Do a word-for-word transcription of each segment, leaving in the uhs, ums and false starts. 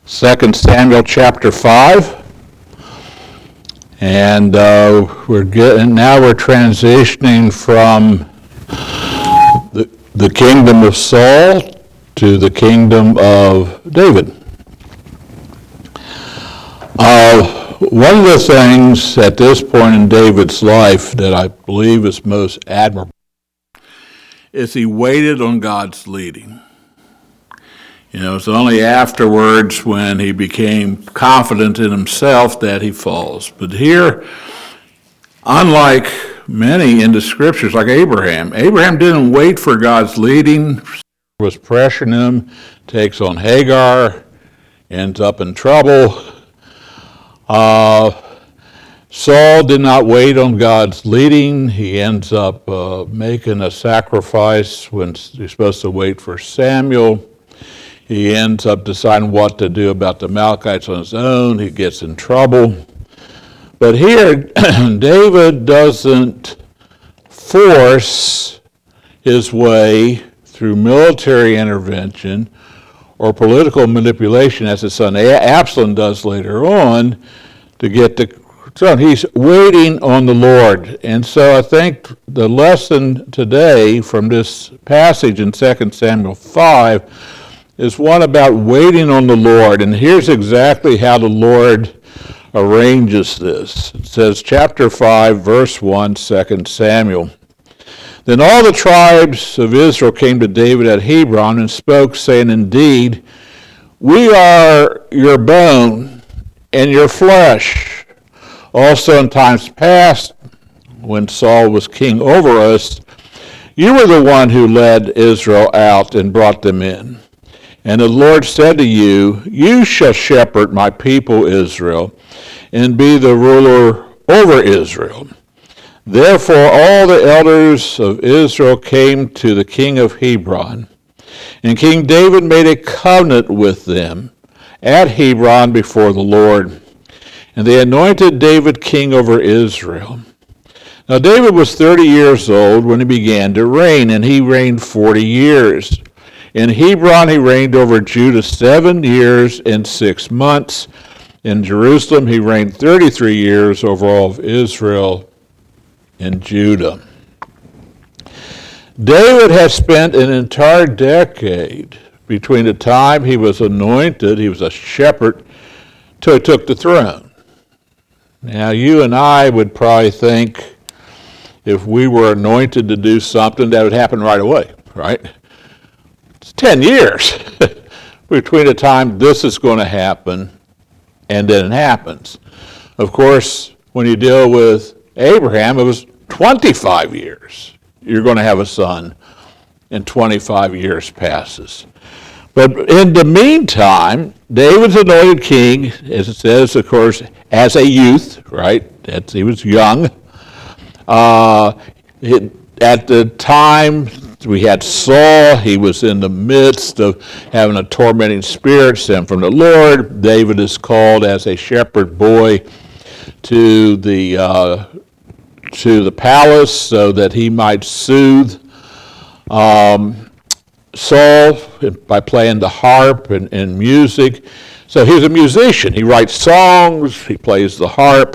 Second Samuel chapter five. And uh, we're getting, now we're transitioning from the, the kingdom of Saul to the kingdom of David. Uh, one of the things at this point in David's life that I believe is most admirable is he waited on God's leading. You know, it's only afterwards when he became confident in himself that he falls. But here, unlike many in the scriptures, like Abraham, Abraham didn't wait for God's leading, was pressuring him, takes on Hagar, ends up in trouble. Uh, Saul did not wait on God's leading. He ends up uh, making a sacrifice when he's supposed to wait for Samuel. He ends up deciding what to do about the Amalekites on his own. He gets in trouble. But here, David doesn't force his way through military intervention or political manipulation, as his son Absalom does later on, to get the throne. He's waiting on the Lord. And so I think the lesson today from this passage in Second Samuel five is one about waiting on the Lord. And here's exactly how the Lord arranges this. It says, chapter five, verse one, Second Samuel. Then all the tribes of Israel came to David at Hebron and spoke, saying, Indeed, we are your bone and your flesh. Also in times past, when Saul was king over us, you were the one who led Israel out and brought them in. And the Lord said to you, You shall shepherd my people Israel, and be the ruler over Israel. Therefore all the elders of Israel came to the king of Hebron, and King David made a covenant with them at Hebron before the Lord. And they anointed David king over Israel. Now David was thirty years old when he began to reign, and he reigned forty years. In Hebron he reigned over Judah seven years and six months. In Jerusalem he reigned thirty-three years over all of Israel and Judah. David had spent an entire decade between the time he was anointed, he was a shepherd, till he took the throne. Now you and I would probably think if we were anointed to do something, that would happen right away, right? It's ten years between the time this is going to happen and then it happens. Of course, when you deal with Abraham, it was twenty-five years. You're going to have a son, and twenty-five years passes. But in the meantime, David's anointed king, as it says, of course, as a youth, right? That's, he was young. Uh, it, at the time we had Saul, he was in the midst of having a tormenting spirit sent from the Lord. David is called as a shepherd boy to the uh, to the palace so that he might soothe um, Saul by playing the harp and, and music. So he's a musician. He writes songs. He plays the harp.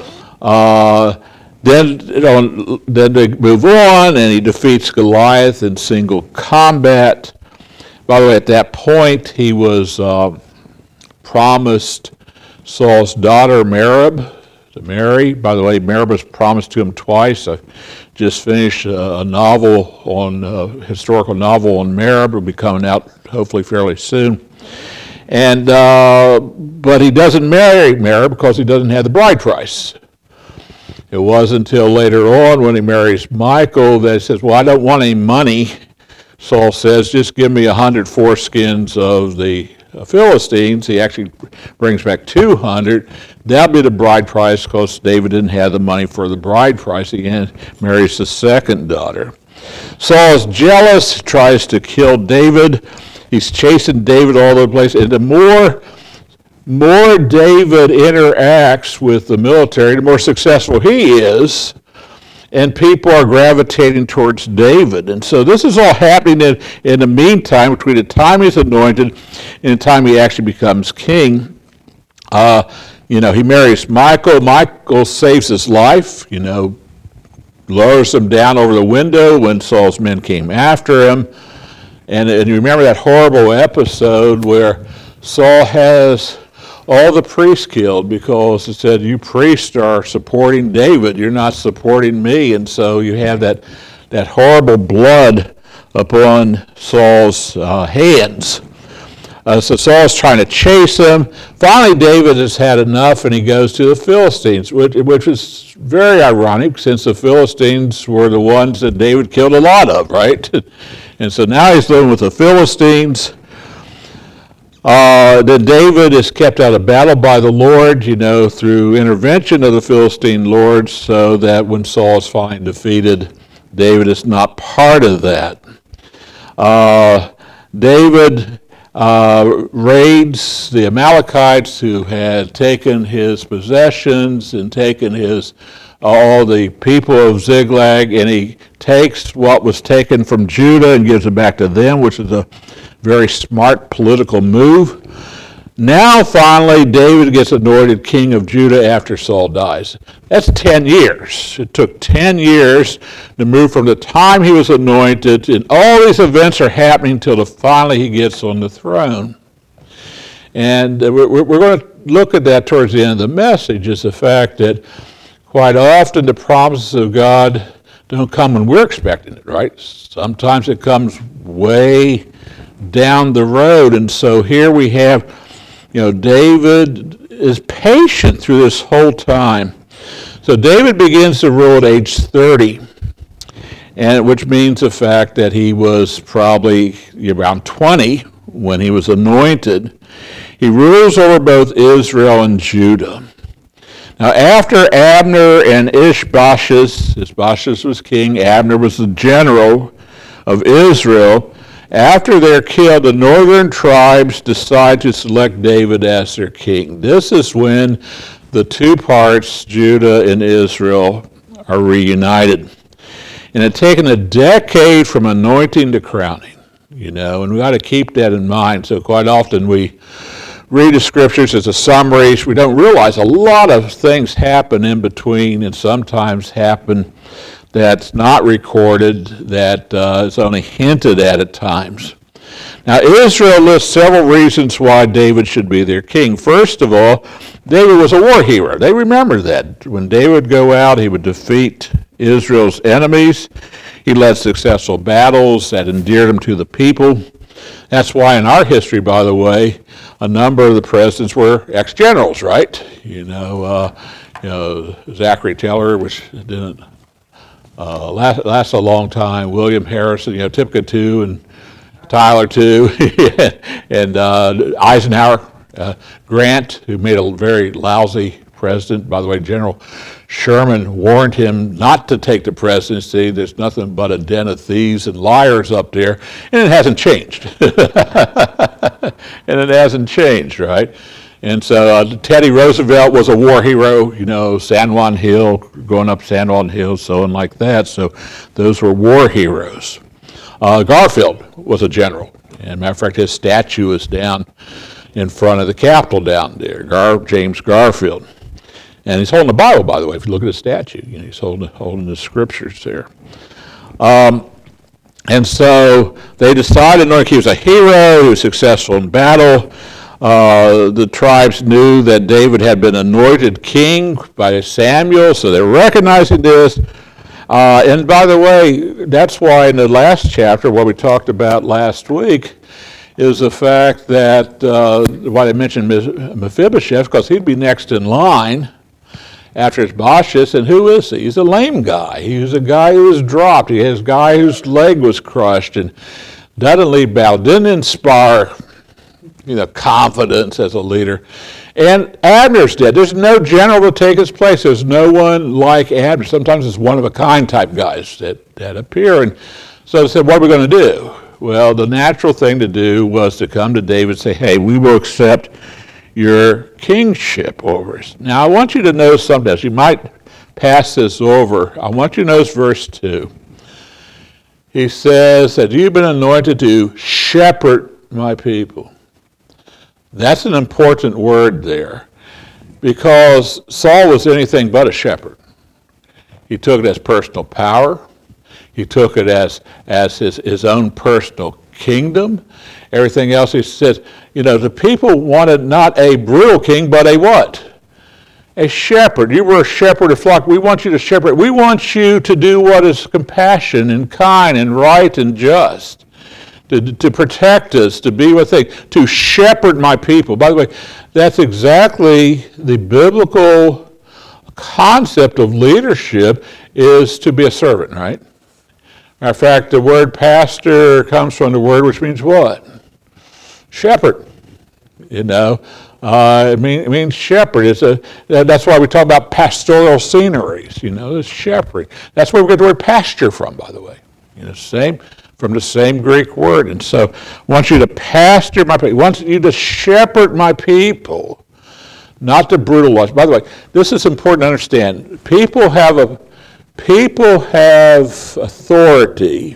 Uh, Then, you know, then they move on, and he defeats Goliath in single combat. By the way, at that point, he was uh, promised Saul's daughter, Merab, to marry. By the way, Merab was promised to him twice. I just finished a, a novel on, a historical novel on Merab. It'll be coming out hopefully fairly soon. And uh, but he doesn't marry Merab because he doesn't have the bride price. It wasn't until later on when he marries Michal that he says, well, I don't want any money. Saul says, just give me a hundred foreskins of the Philistines. He actually brings back two hundred. That'll be the bride price because David didn't have the money for the bride price. He marries the second daughter. Saul is jealous, tries to kill David. He's chasing David all over the place. And the more more David interacts with the military, the more successful he is. and people are gravitating towards David. And so this is all happening in, in the meantime, between the time he's anointed and the time he actually becomes king. Uh, you know, he marries Michal. Michal saves his life, you know, lowers him down over the window when Saul's men came after him. And, and you remember that horrible episode where Saul has all the priests killed because it said, you priests are supporting David, you're not supporting me. And so you have that, that horrible blood upon Saul's uh, hands. Uh, so Saul's trying to chase him. Finally, David has had enough, and he goes to the Philistines, which, which is very ironic since the Philistines were the ones that David killed a lot of, right? And so now he's living with the Philistines. Uh, then David is kept out of battle by the Lord, you know, through intervention of the Philistine lords, so that when Saul is finally defeated, David is not part of that. Uh, David uh, raids the Amalekites who had taken his possessions and taken his all the people of Ziklag, and he takes what was taken from Judah and gives it back to them, which is a very smart political move. Now, finally, David gets anointed king of Judah after Saul dies. That's ten years. It took ten years to move from the time he was anointed, and all these events are happening until finally he gets on the throne. And we're, we're going to look at that towards the end of the message, is the fact that quite often the promises of God don't come when we're expecting it, right? Sometimes it comes way down the road. And so here we have, you know, David is patient through this whole time. So David begins to rule at age thirty, and which means the fact that he was probably around twenty when he was anointed. He rules over both Israel and Judah. Now, after Abner and Ishbosheth, Ishbosheth was king, Abner was the general of Israel. After they're killed, the northern tribes decide to select David as their king. This is when the two parts, Judah and Israel, are reunited. And it's taken a decade from anointing to crowning, you know, and we got to keep that in mind. So quite often we read the scriptures as a summary. We don't realize a lot of things happen in between, and sometimes happen that's not recorded, that uh, is only hinted at at times. Now, Israel lists several reasons why David should be their king. First of all, David was a war hero. They remember that. When David would go out, he would defeat Israel's enemies. He led successful battles that endeared him to the people. That's why in our history, by the way, a number of the presidents were ex-generals, right? You know, uh, you know, Zachary Taylor, which didn't uh, last, last a long time, William Harrison, you know, Tipka too, and Tyler too, and uh, Eisenhower, uh, Grant, who made a very lousy president. By the way, General Sherman warned him not to take the presidency. There's nothing but a den of thieves and liars up there, and it hasn't changed. And it hasn't changed, right? And so uh, Teddy Roosevelt was a war hero, you know, San Juan Hill, going up San Juan Hill, so on like that. So those were war heroes. Uh, Garfield was a general. And matter of fact, his statue is down in front of the Capitol down there, Gar- James Garfield. And he's holding the Bible, by the way, if you look at the statue. You know, he's holding, holding the scriptures there. Um, and so they decided, no, he was a hero, he was successful in battle. Uh, the tribes knew that David had been anointed king by Samuel, so they're recognizing this. Uh, and by the way, that's why in the last chapter, what we talked about last week, is the fact that, uh, why I mentioned Mephibosheth, because he'd be next in line after Ishbosheth, and who is he? He's a lame guy. He was a guy who was dropped. He was a guy whose leg was crushed, and doesn't lead battle, didn't inspire, you know, confidence as a leader. And Abner's dead. There's no general to take his place. There's no one like Abner. Sometimes it's one-of-a-kind type guys that, that appear. And so they said, what are we going to do? Well, the natural thing to do was to come to David and say, hey, we will accept your kingship over us. Now, I want you to know something else. You might pass this over, I want you to notice verse two. He says that you've been anointed to shepherd my people. That's an important word there, because Saul was anything but a shepherd. He took it as personal power. He took it as, as his, his own personal kingdom. Everything else, he says, you know, the people wanted not a brutal king, but a what? A shepherd. You were a shepherd of flock. We want you to shepherd. We want you to do what is compassion and kind and right and just. To, to protect us, to be with things, to shepherd my people. By the way, that's exactly the biblical concept of leadership, is to be a servant, right? Matter of fact, the word pastor comes from the word which means what? Shepherd. You know, uh, it, mean, it means shepherd. It's a, that's why we talk about pastoral sceneries, you know, it's shepherding. That's where we get the word pasture from, by the way. You know, same, from the same Greek word. And so I want you to pasture my people. I want you to shepherd my people, not to brutalize. By the way, this is important to understand. People have a people have authority,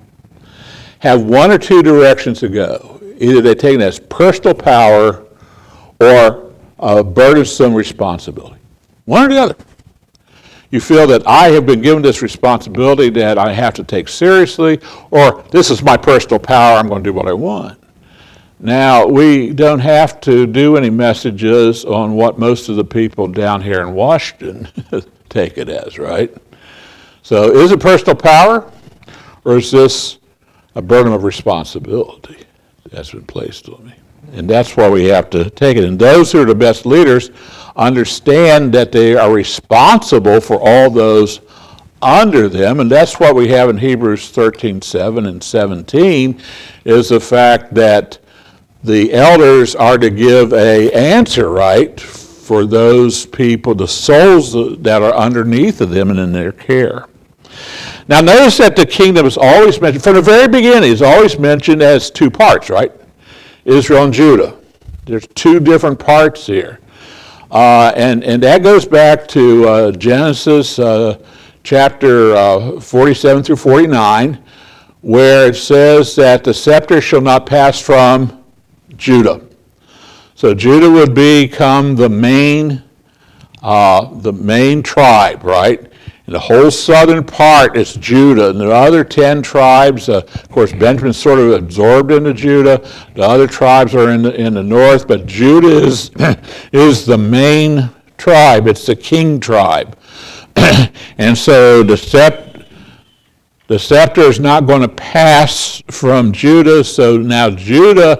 have one or two directions to go. Either they take it as personal power or a burdensome responsibility. One or the other. You feel that I have been given this responsibility that I have to take seriously, or this is my personal power, I'm going to do what I want. Now, we don't have to do any messages on what most of the people down here in Washington take it as, right? So is it personal power, or is this a burden of responsibility that's been placed on me? And that's why we have to take it. And those who are the best leaders understand that they are responsible for all those under them, and that's what we have in Hebrews thirteen, seven and seventeen, is the fact that the elders are to give a answer, right, for those people, the souls that are underneath of them and in their care. Now notice that the kingdom is always mentioned, from the very beginning, it's always mentioned as two parts, right? Israel and Judah. There's two different parts here. Uh, and, and that goes back to uh, Genesis uh, chapter uh, forty-seven through forty-nine, where it says that the scepter shall not pass from Judah. So Judah would become the main, uh, the main tribe, right? And the whole southern part is Judah, and the other ten tribes, uh, of course, Benjamin's sort of absorbed into Judah. The other tribes are in the, in the north, but Judah is, is the main tribe. It's the king tribe. And so the, scept, the scepter is not going to pass from Judah, so now Judah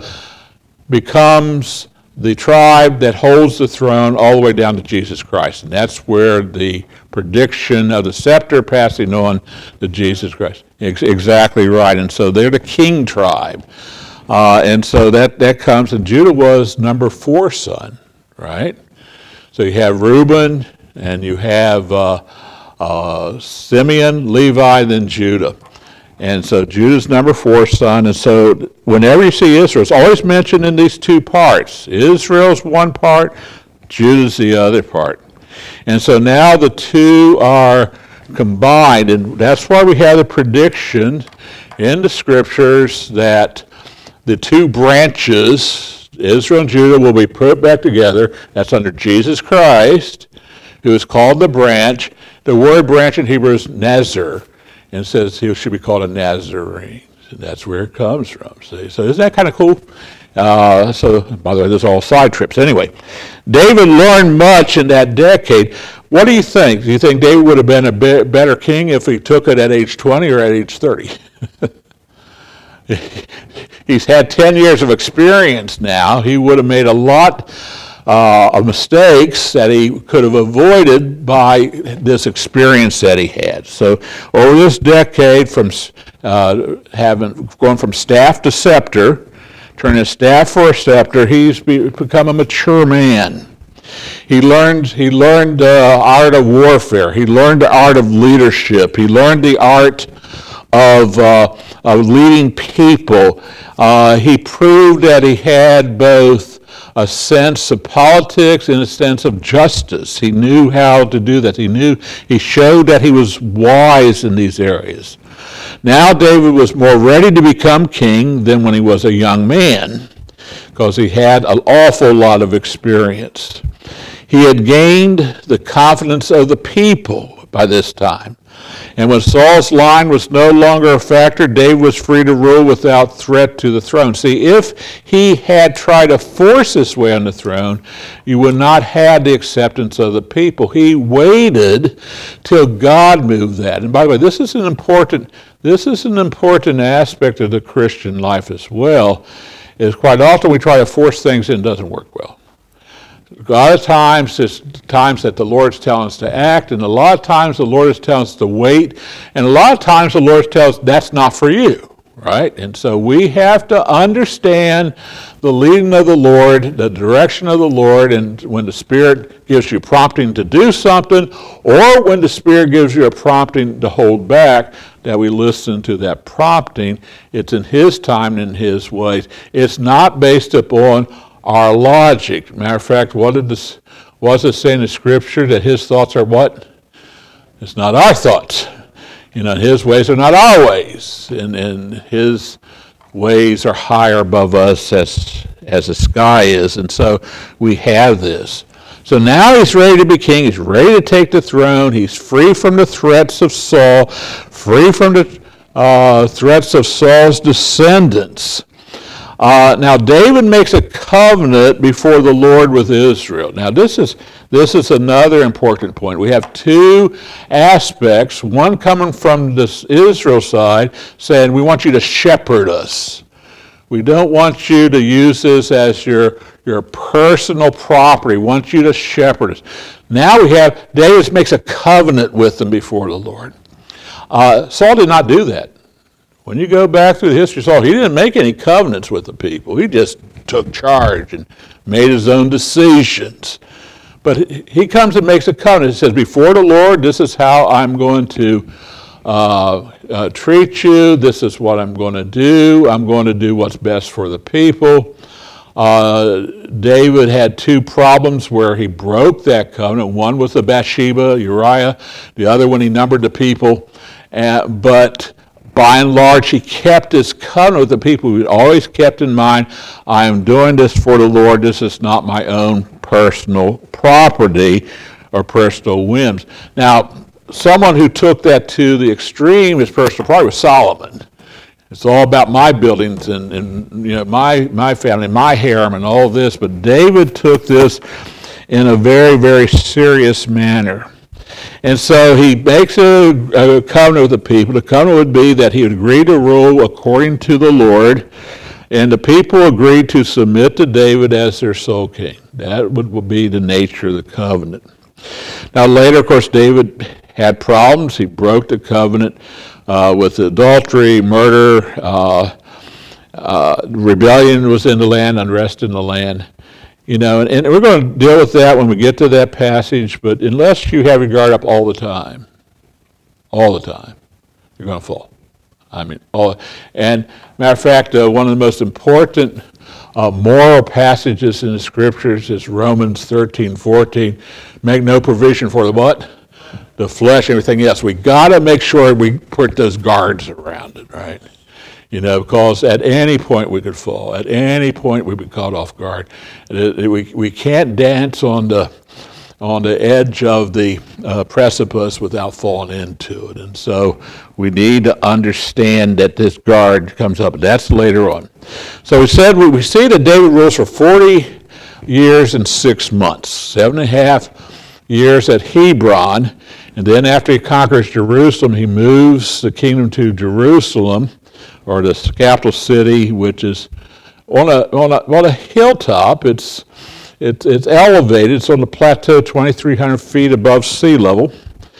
becomes the tribe that holds the throne all the way down to Jesus Christ. And that's where the prediction of the scepter passing on to Jesus Christ. Ex- exactly right. And so they're the king tribe. Uh, and so that, that comes, and Judah was number four son, right? So you have Reuben, and you have uh, uh, Simeon, Levi, then Judah. And so Judah's number four son, and so whenever you see Israel, it's always mentioned in these two parts. Israel's one part, Judah's the other part. And so now the two are combined, and that's why we have the prediction in the scriptures that the two branches, Israel and Judah, will be put back together. That's under Jesus Christ, who is called the branch. The word branch in Hebrew is Nazir. And says he should be called a Nazarene. And that's where it comes from. See? So isn't that kind of cool? Uh, so, by the way, there's all side trips. Anyway, David learned much in that decade. What do you think? Do you think David would have been a be- better king if he took it at age twenty or at age thirty? He's had ten years of experience now. He would have made a lot Uh, of mistakes that he could have avoided by this experience that he had. So over this decade, from uh, having going from staff to scepter, turning his staff for a scepter, he's be, become a mature man. He learned he learned the art of warfare. He learned the art of leadership. He learned the art of uh, of leading people. Uh, he proved that he had both a sense of politics and a sense of justice. He knew how to do that. He knew, he showed that he was wise in these areas. Now David was more ready to become king than when he was a young man, because he had an awful lot of experience. He had gained the confidence of the people by this time. And when Saul's line was no longer a factor, David was free to rule without threat to the throne. See, if he had tried to force his way on the throne, you would not have the acceptance of the people. He waited till God moved that. And by the way, this is an important, this is an important aspect of the Christian life as well, is quite often we try to force things and it doesn't work well. A lot of times, it's times that the Lord's telling us to act, and a lot of times the Lord is telling us to wait, and a lot of times the Lord tells us that's not for you, right? And so we have to understand the leading of the Lord, the direction of the Lord, and when the Spirit gives you prompting to do something, or when the Spirit gives you a prompting to hold back, that we listen to that prompting. It's in His time and in His ways. It's not based upon our logic. Matter of fact, what did this, was it say in the Scripture that His thoughts are what? It's not our thoughts. You know, His ways are not our ways, and, and His ways are higher above us as as the sky is, and so we have this. So now he's ready to be king. He's ready to take the throne. He's free from the threats of Saul, free from the uh, threats of Saul's descendants. Uh, now David makes a covenant before the Lord with Israel. Now this is this is another important point. We have two aspects, one coming from this Israel side saying, we want you to shepherd us. We don't want you to use this as your, your personal property. We want you to shepherd us. Now we have, David makes a covenant with them before the Lord. Uh, Saul did not do that. When you go back through the history of Saul, he didn't make any covenants with the people. He just took charge and made his own decisions. But he comes and makes a covenant. He says, before the Lord, this is how I'm going to uh, uh, treat you. This is what I'm going to do. I'm going to do what's best for the people. Uh, David had two problems where he broke that covenant. One was the Bathsheba, Uriah. The other one, he numbered the people. Uh, but by and large, he kept his covenant with the people. He always kept in mind, I am doing this for the Lord. This is not my own personal property or personal whims. Now, someone who took that to the extreme, his personal property, was Solomon. It's all about my buildings and, and you know my, my family, my harem and all this. But David took this in a very, very serious manner. And so he makes a, a covenant with the people. The covenant would be that he would agree to rule according to the Lord, and the people agreed to submit to David as their sole king. That would, would be the nature of the covenant. Now later, of course, David had problems. He broke the covenant uh, with adultery, murder, uh, uh, rebellion was in the land, unrest in the land. You know, and, and we're going to deal with that when we get to that passage, but unless you have your guard up all the time, all the time, you're going to fall. I mean, all, and matter of fact, uh, one of the most important uh, moral passages in the Scriptures is Romans thirteen fourteen. Make no provision for the what? The flesh, everything else. We got to make sure we put those guards around it, right? You know, because at any point we could fall. At any point we'd be caught off guard. It, it, we we can't dance on the on the edge of the uh, precipice without falling into it. And so we need to understand that this guard comes up. That's later on. So we said we, we see that David rules for forty years and six months, seven and a half years at Hebron, and then after he conquers Jerusalem, he moves the kingdom to Jerusalem, or the capital city, which is on a on a, on a hilltop. It's it's it's elevated. It's on the plateau, twenty-three hundred feet above sea level.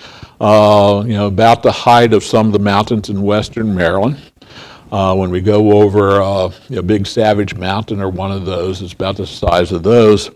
Uh, you know, about the height of some of the mountains in western Maryland. Uh, when we go over uh, a big Savage Mountain or one of those, it's about the size of those.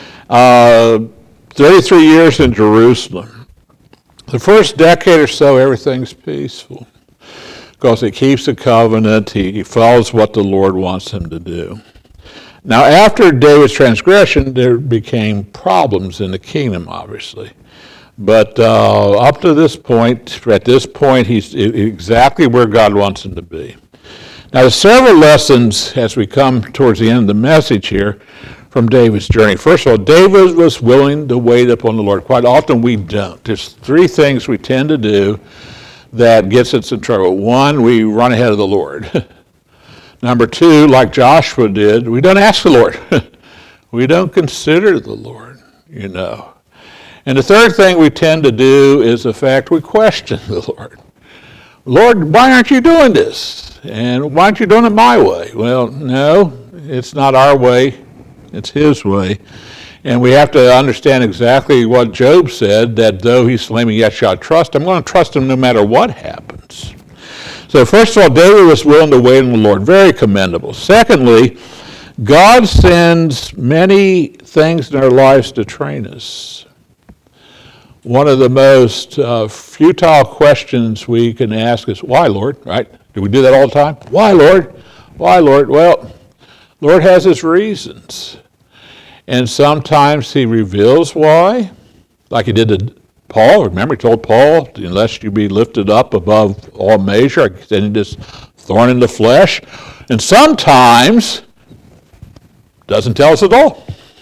Uh, thirty-three years in Jerusalem. The first decade or so, everything's peaceful, because he keeps the covenant, he, he follows what the Lord wants him to do. Now, after David's transgression, there became problems in the kingdom, obviously. But uh, up to this point, at this point, he's exactly where God wants him to be. Now, there's several lessons as we come towards the end of the message here from David's journey. First of all, David was willing to wait upon the Lord. Quite often we don't. There's three things we tend to do that gets us in trouble. One, we run ahead of the Lord. Number two, like Joshua did, we don't ask the Lord. We don't consider the Lord, you know. And the third thing we tend to do is the fact we question the Lord. Lord, why aren't you doing this? And why aren't you doing it my way? Well, no, it's not our way. It's his way. And we have to understand exactly what Job said, that though he slay me, yet shall I trust. I'm going to trust him no matter what happens. So first of all, David was willing to wait on the Lord. Very commendable. Secondly, God sends many things in our lives to train us. One of the most uh, futile questions we can ask is, why, Lord? Right? Do we do that all the time? Why, Lord? Why, Lord? Well, Lord has his reasons. And sometimes he reveals why, like he did to Paul. Remember, he told Paul, unless you be lifted up above all measure, I extended this thorn in the flesh. And sometimes doesn't tell us at all.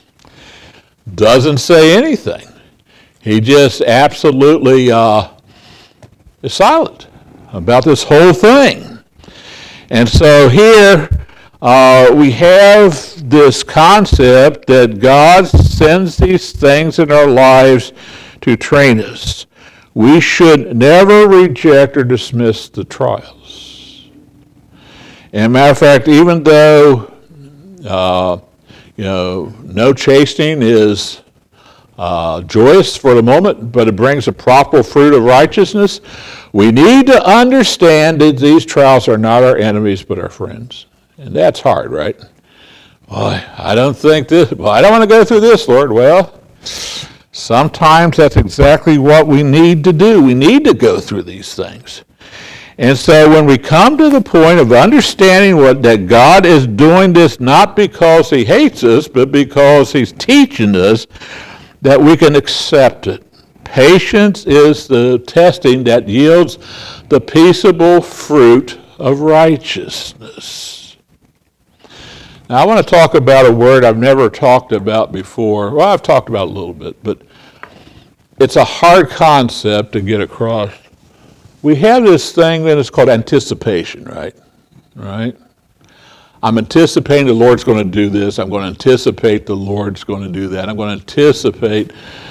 Doesn't say anything. He just absolutely uh, is silent about this whole thing. And so here uh, we have this concept that God sends these things in our lives to train us. We should never reject or dismiss the trials. And matter of fact, even though uh, you know, no chastening is uh, joyous for the moment, but it brings a profitable fruit of righteousness, we need to understand that these trials are not our enemies but our friends. And that's hard, right? Well, I don't think this, well, I don't want to go through this, Lord. Well, sometimes that's exactly what we need to do. We need to go through these things. And so when we come to the point of understanding what that God is doing this not because he hates us, but because he's teaching us, that we can accept it. Patience is the testing that yields the peaceable fruit of righteousness. Now, I want to talk about a word I've never talked about before. Well, I've talked about it a little bit, but it's a hard concept to get across. We have this thing that is called anticipation, right? Right? I'm anticipating the Lord's going to do this. I'm going to anticipate the Lord's going to do that. I'm going to anticipate.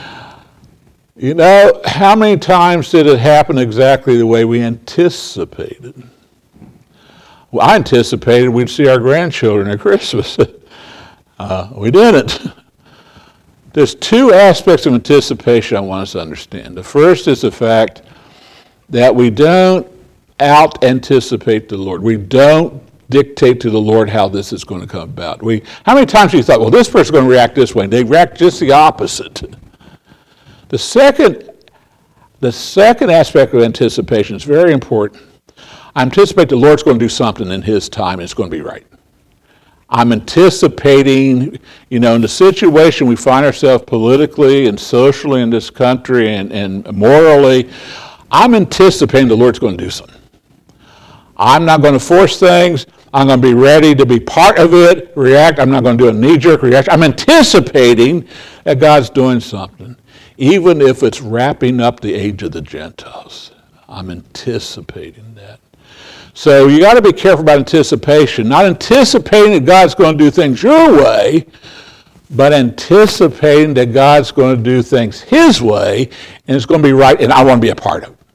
You know, how many times did it happen exactly the way we anticipated? Well, I anticipated we'd see our grandchildren at Christmas. uh, we didn't. There's two aspects of anticipation I want us to understand. The first is the fact that we don't out-anticipate the Lord. We don't dictate to the Lord how this is going to come about. We, how many times have you thought, well, this person's going to react this way, and they react just the opposite? The second, the second aspect of anticipation is very important. I anticipate the Lord's going to do something in his time, and it's going to be right. I'm anticipating, you know, in the situation we find ourselves politically and socially in this country and, and morally, I'm anticipating the Lord's going to do something. I'm not going to force things. I'm going to be ready to be part of it, react. I'm not going to do a knee-jerk reaction. I'm anticipating that God's doing something, even if it's wrapping up the age of the Gentiles. I'm anticipating that. So you got to be careful about anticipation. Not anticipating that God's going to do things your way, but anticipating that God's going to do things his way, and it's going to be right, and I want to be a part of it.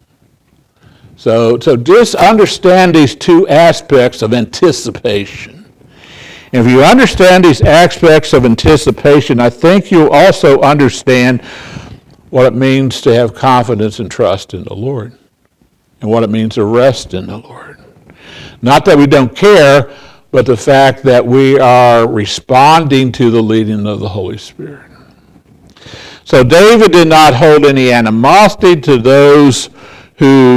So, so just understand these two aspects of anticipation. And if you understand these aspects of anticipation, I think you'll also understand what it means to have confidence and trust in the Lord, and what it means to rest in the Lord. Not that we don't care, but the fact that we are responding to the leading of the Holy Spirit. So David did not hold any animosity to those who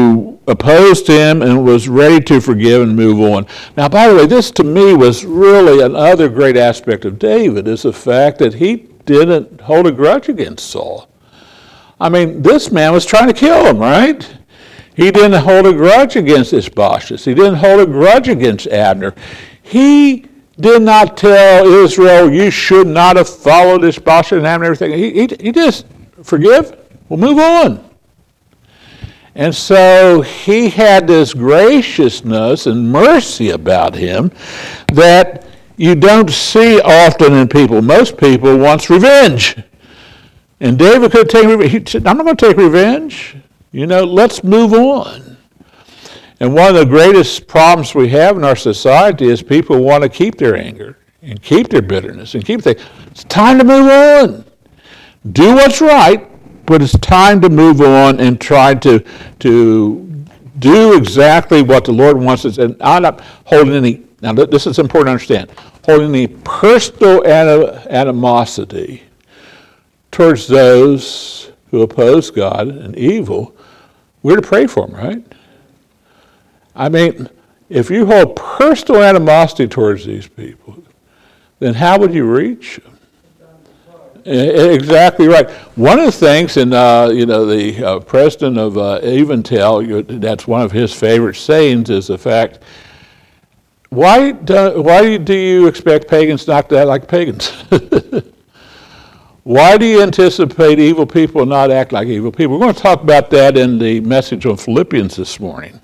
opposed him and was ready to forgive and move on. Now, by the way, this to me was really another great aspect of David, is the fact that he didn't hold a grudge against Saul. I mean, this man was trying to kill him, right? He didn't hold a grudge against Ishbosheth. He didn't hold a grudge against Abner. He did not tell Israel, you should not have followed Ishbosheth and Abner and everything. He, he, he just, forgive, we'll move on. And so he had this graciousness and mercy about him that you don't see often in people. Most people want revenge. And David could take revenge. He said, I'm not going to take revenge. You know, let's move on. And one of the greatest problems we have in our society is people want to keep their anger and keep their bitterness and keep things. It's time to move on. Do what's right, but it's time to move on and try to, to do exactly what the Lord wants us. And I'm not holding any, now this is important to understand, holding any personal animosity towards those who oppose God and evil. We're to pray for them, right? I mean, if you hold personal animosity towards these people, then how would you reach them? Exactly right. One of the things, and uh, you know, the uh, president of uh, Eventell, that's one of his favorite sayings, is the fact, why do, why do you expect pagans not to act like pagans? Why do you anticipate evil people not act like evil people? We're going to talk about that in the message on Philippians this morning.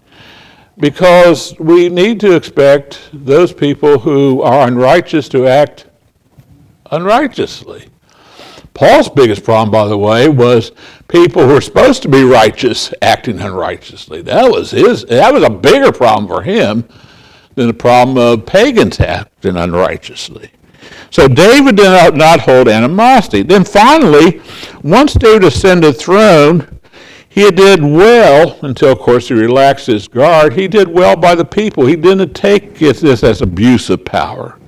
Because we need to expect those people who are unrighteous to act unrighteously. Paul's biggest problem, by the way, was people who were supposed to be righteous acting unrighteously. That was his. That was a bigger problem for him than the problem of pagans acting unrighteously. So David did not hold animosity. Then finally, once David ascended the throne, he did well until, of course, he relaxed his guard. He did well by the people. He didn't take this as abuse of power.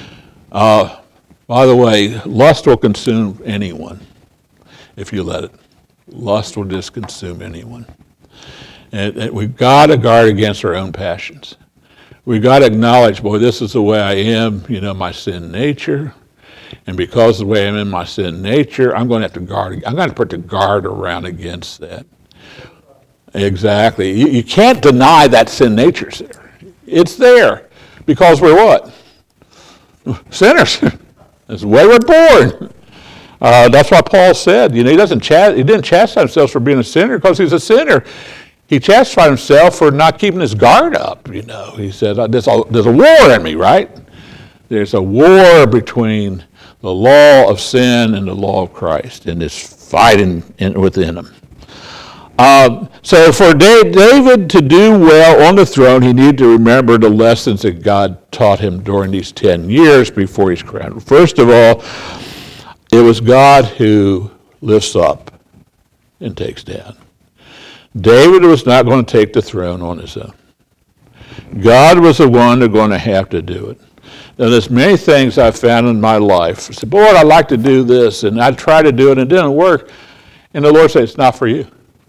Uh, by the way, lust will consume anyone if you let it. Lust will just consume anyone. And, and we've got to guard against our own passions. We've got to acknowledge, boy, this is the way I am, you know, my sin nature. And because of the way I'm in my sin nature, I'm going to have to guard. I'm going to put the guard around against that. Exactly. You, you can't deny that sin nature's there. It's there. Because we're what? Sinners. That's the way we're born. Uh, that's what Paul said. You know, he doesn't chast- he didn't chastise himself for being a sinner because he's a sinner. He chastised himself for not keeping his guard up, you know. He said, there's a, there's a war in me, right? There's a war between the law of sin and the law of Christ, and this fighting in, within him. Uh, so for David to do well on the throne, he needed to remember the lessons that God taught him during these ten years before he's crowned. First of all, it was God who lifts up and takes down. David was not going to take the throne on his own. God was the one that's going to have to do it. Now, there's many things I've found in my life. I said, boy, I'd like to do this, and I try to do it, and it didn't work. And the Lord said, it's not for you.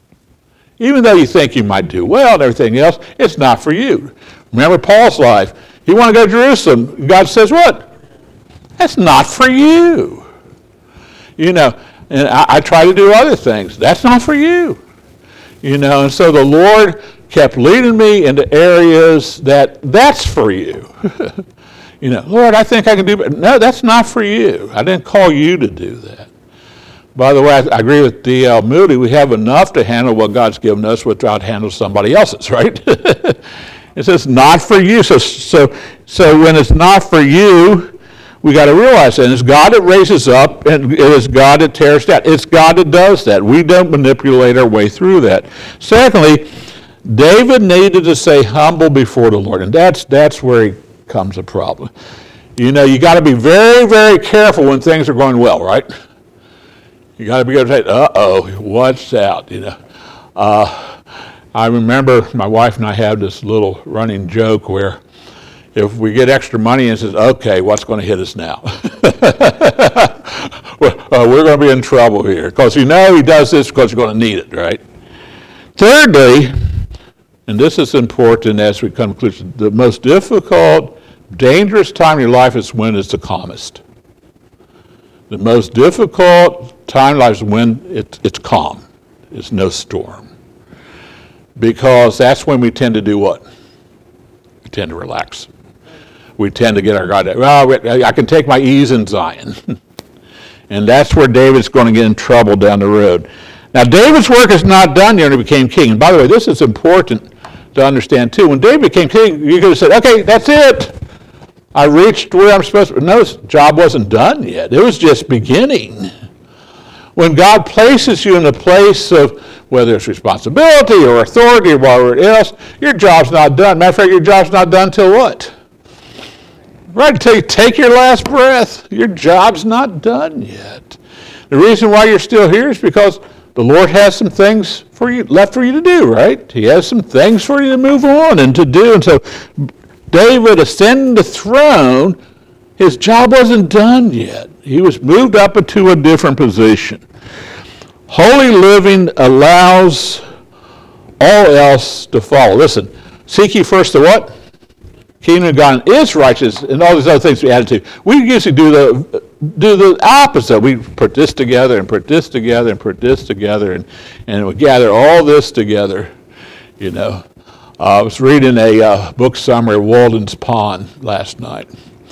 Even though you think you might do well and everything else, it's not for you. Remember Paul's life. He wanted to go to Jerusalem. God says, what? That's not for you. You know, and I, I try to do other things. That's not for you. You know, and so the Lord kept leading me into areas that that's for you. You know, Lord, I think I can do better. No, that's not for you. I didn't call you to do that. By the way, I, I agree with D L Moody. We have enough to handle what God's given us without handling somebody else's, right? It says not for you. So, so, so when it's not for you, we got to realize that. And it's God that raises up, and it is God that tears down. It's God that does that. We don't manipulate our way through that. Secondly, David needed to stay humble before the Lord, and that's that's where he comes a problem. You know, you got to be very, very careful when things are going well, right? You got to be able to say, uh-oh, what's out, you know? Uh, I remember my wife and I have this little running joke where if we get extra money and says, okay, what's going to hit us now? well, uh, we're going to be in trouble here. Because you know he does this because you're going to need it, right? Thirdly, and this is important as we come to conclusion, the most difficult, dangerous time in your life is when it's the calmest. The most difficult time in life is when it, it's calm. There's no storm. Because that's when we tend to do what? We tend to relax. We tend to get our God, well, I can take my ease in Zion. And that's where David's going to get in trouble down the road. Now, David's work is not done yet when he became king. And by the way, this is important to understand, too. When David became king, you could have said, okay, that's it. I reached where I'm supposed to. Notice, the job wasn't done yet. It was just beginning. When God places you in a place of, whether it's responsibility or authority or whatever else, your job's not done. Matter of fact, your job's not done till what? Right until you take your last breath. Your job's not done yet. The reason why you're still here is because the Lord has some things for you left for you to do, right? He has some things for you to move on and to do. And so David ascending the throne, his job wasn't done yet. He was moved up into a different position. Holy living allows all else to follow. Listen, seek ye first the what? Kingdom of God is righteous, and all these other things we added to. We usually do the do the opposite. We put this together and put this together and put this together, and, and we gather all this together, you know. Uh, I was reading a uh, book summary of Walden's Pond last night,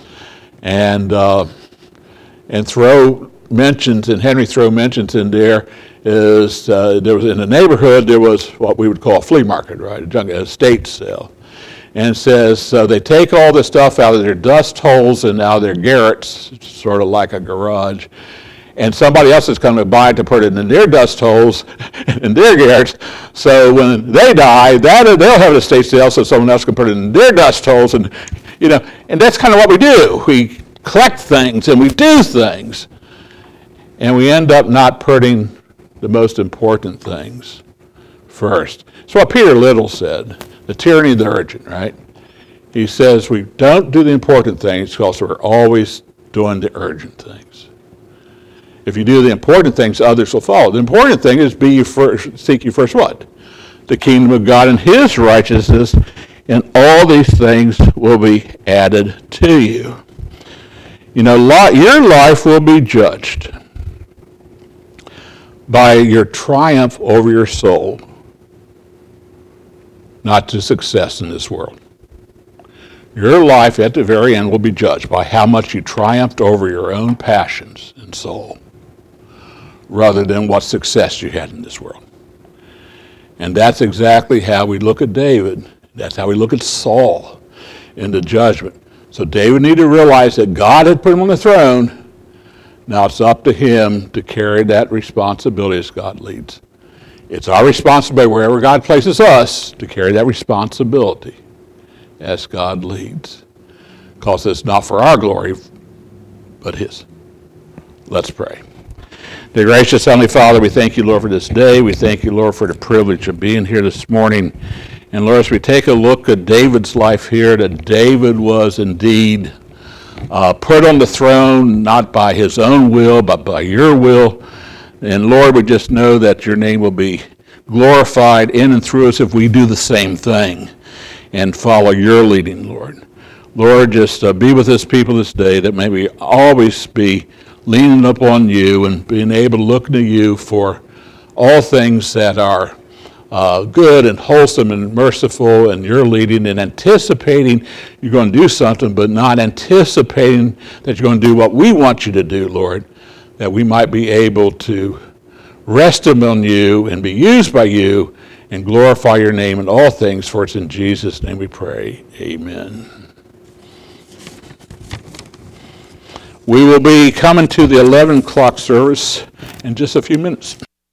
and uh, and Thoreau mentions, and Henry Thoreau mentions in there, is uh, there was in the neighborhood there was what we would call a flea market, right, a junk, a estate sale. And says, so they take all the stuff out of their dust holes and out of their garrets, sort of like a garage, and somebody else is going to buy it to put it in their dust holes and their garrets. So when they die, that they'll have an estate sale so someone else can put it in their dust holes. And, you know, and that's kind of what we do. We collect things and we do things. And we end up not putting the most important things first. It's what Peter Little said. The tyranny of the urgent, right? He says we don't do the important things because we're always doing the urgent things. If you do the important things, others will follow. The important thing is be you first, seek you first what? The kingdom of God and his righteousness, and all these things will be added to you. You know, your life will be judged by your triumph over your soul, not to success in this world. Your life at the very end will be judged by how much you triumphed over your own passions and soul, rather than what success you had in this world. And that's exactly how we look at David. That's how we look at Saul in the judgment. So David needed to realize that God had put him on the throne. Now it's up to him to carry that responsibility as God leads. It's our responsibility, wherever God places us, to carry that responsibility as God leads. Because it's not for our glory, but his. Let's pray. Dear gracious Heavenly Father, we thank you, Lord, for this day. We thank you, Lord, for the privilege of being here this morning. And Lord, as we take a look at David's life here, that David was indeed uh, put on the throne, not by his own will, but by your will. And Lord, we just know that your name will be glorified in and through us if we do the same thing and follow your leading, Lord. Lord, just uh, be with this people this day, that may we always be leaning upon you and being able to look to you for all things that are uh, good and wholesome and merciful, and your leading, and anticipating you're going to do something, but not anticipating that you're going to do what we want you to do, Lord, that we might be able to rest on you and be used by you and glorify your name in all things. For it's in Jesus' name we pray. Amen. We will be coming to the eleven o'clock service in just a few minutes.